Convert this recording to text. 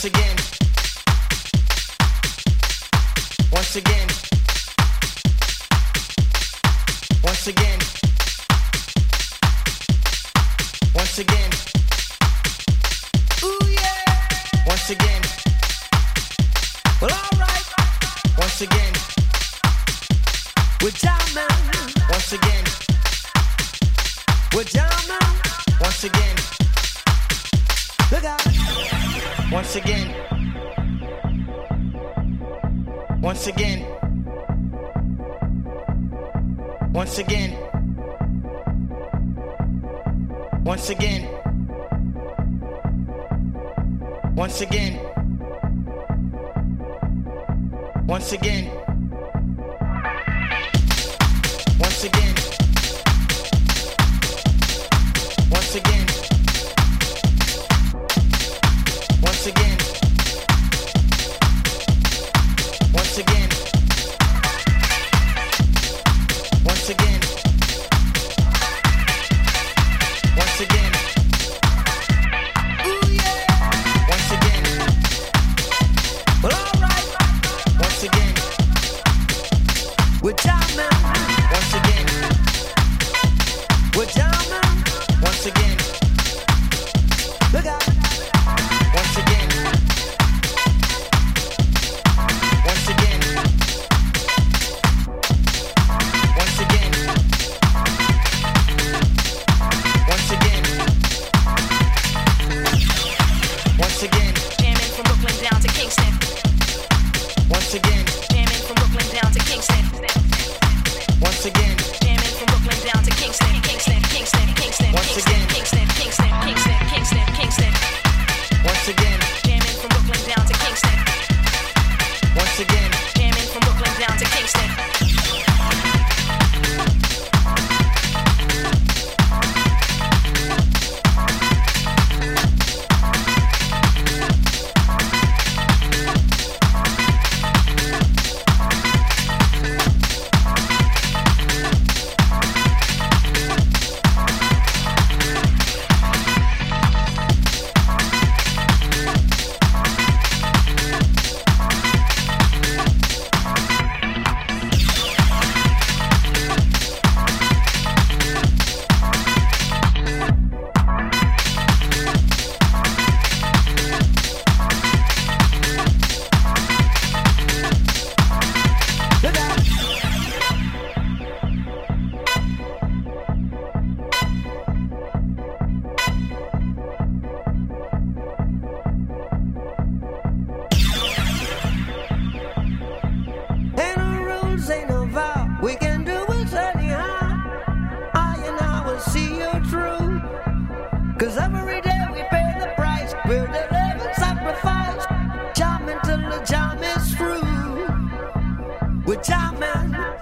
again, once again, once again, once again, ooh yeah, once again, well alright, once again, we're jamming, once again, we're jamming, once again, look out, once again, once again, once again, once again, once again, once again, once again, once again, once again, once again, once again, once again, ooh yeah, once again, well alright, once again, we're jamming, once again, we're jamming, once again, look out, once again, once again, once again, once again, once again, Jamming from Brooklyn down to Kingston. once again, Jamming from Brooklyn down to Kingston. once again, Jamming from Brooklyn down to Kingston. Kingston, Kingston, Kingston, Once Kingston, again. Kingston, Kingston, Kingston, Kingston, Kingston. once again, Jamming from Brooklyn down to Kingston. once again, Jamming from Brooklyn down to Kingston. look out, ain't no rules, ain't no vow, we can do it anyhow, I and I will see you through, 'cause every day we pay the price, we're the living sacrifice, jamming till the jam is through, we're jamming,